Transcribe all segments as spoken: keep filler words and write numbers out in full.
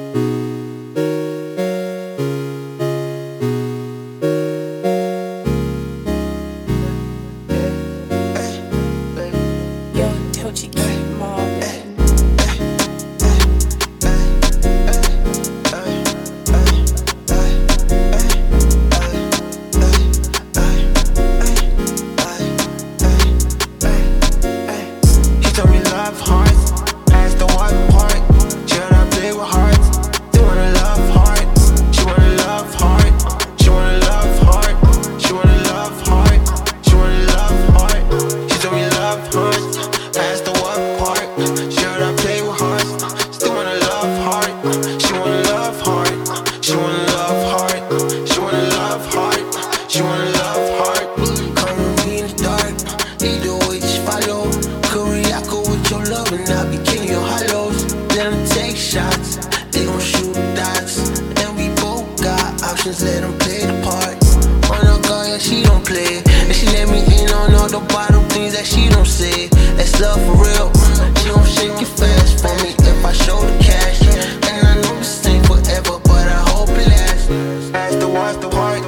Let them play the part. On her girl, yeah, she don't play. And she let me in on all the bottom things that she don't say. That's love for real. She gon' shake it fast for me if I show the cash. And I know this ain't forever, but I hope it lasts. As the what's the heart.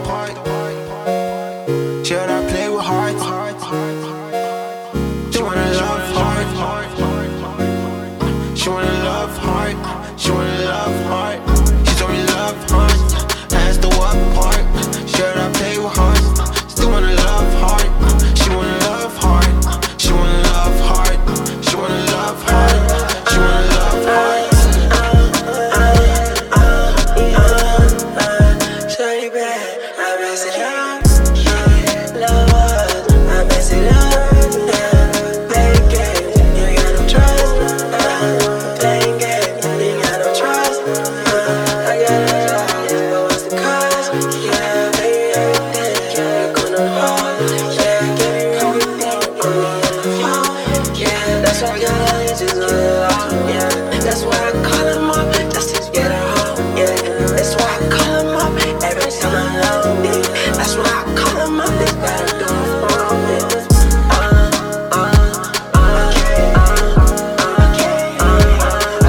Should I play with hearts? She wanna love hard. She wanna love hard. She wanna love hard. She told me love hard. The what part? Should I play with heart? Still wanna love hard. She wanna love hard. She wanna love hard. She wanna love hard. She wanna love hard. Shawty bad, I mess it up. Love us, I mess it up. Play games, you ain't got no trust. Play games, you ain't got no trust. I got it. That's why I call him up, that's to get her home, yeah. That's why I call him up, every time I love me. That's why I call him up, they gotta do it for me. Uh, uh, uh, okay, uh, okay, uh, uh,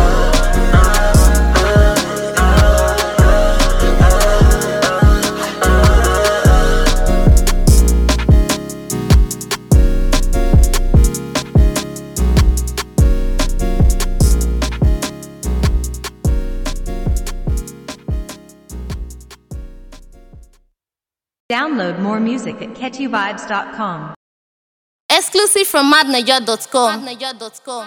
Download more music at catchy vibes dot com. Exclusive from madnaja dot com.